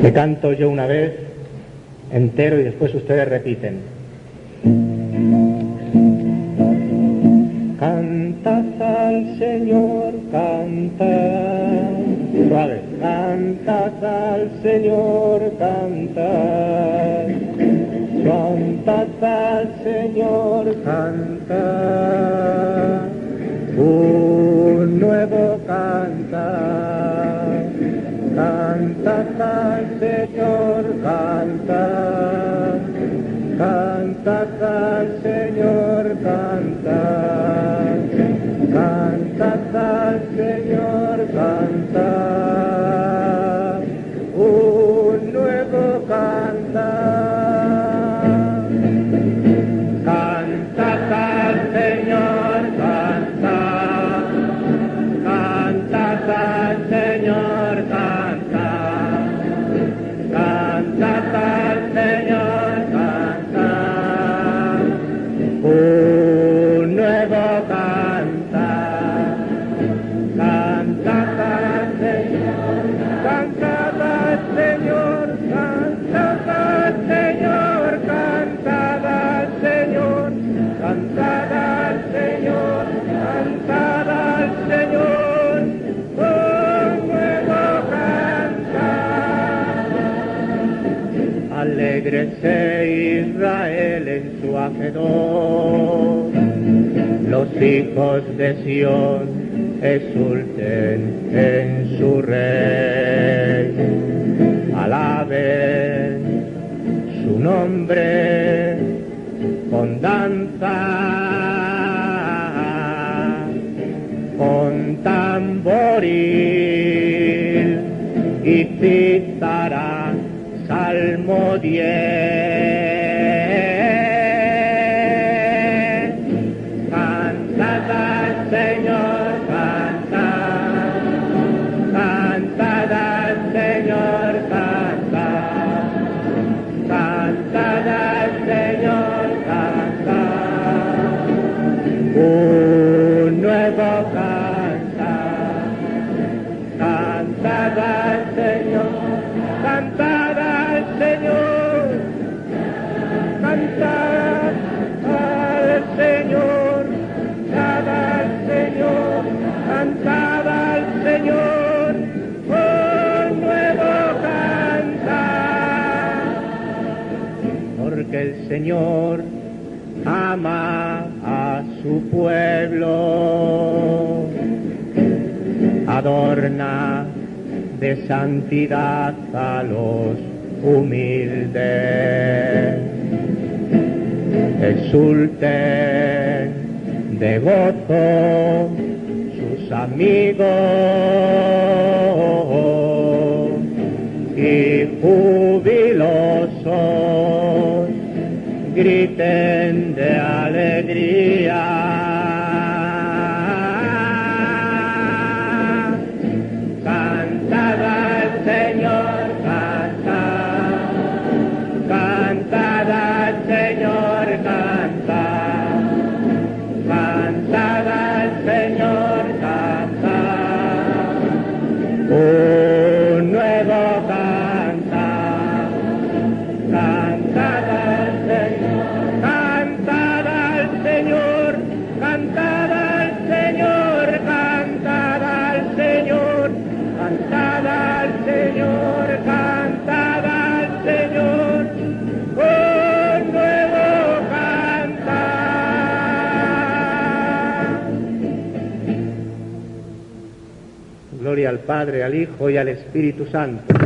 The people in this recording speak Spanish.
Le canto yo una vez entero y después ustedes repiten. Cantad al Señor, cantad. Suave. Cantad al Señor, cantad. Cantad al Señor, cantad. Un nuevo cantar. Cantad al Señor, cantad. Cantad al Señor, cantad. Cantad al Señor, cantad. Un nuevo cantar. Cantad al Señor, cantad. Cantad al Señor, cantad. Cantad al Señor, cantad. Un nuevo cantar. Cantad al Señor, cantad al Señor, cantad al Señor, cantad al Señor, cantad al Señor, cantad al Señor, un nuevo cantar. Alégrese Israel en su hacedor, los hijos de Sión exulten en su rey, alaben su nombre con danza, con tamboril y cítara, Salmo 10. Cantad al Señor, cantad. Cantad al Señor, cantad. Cantad al Señor, cantad. Un nuevo cantar. Cantad al Señor, cantad al Señor. Cantad al Señor, cantad al Señor, cantad al Señor, un nuevo cantar. Porque el Señor ama a su pueblo, adorna de santidad a los humildes, exulten de gozo sus amigos y jubilosos griten de alegría. Cantad al Señor, cantad. Cantad al Señor, cantad. Cantad al Señor, cantad. Un nuevo cantar. Cantad al Señor, cantad al Señor, cantad al Señor, cantad al Señor, cantad al Señor, cantad al Señor, un nuevo cantar. Gloria al Padre, al Hijo y al Espíritu Santo.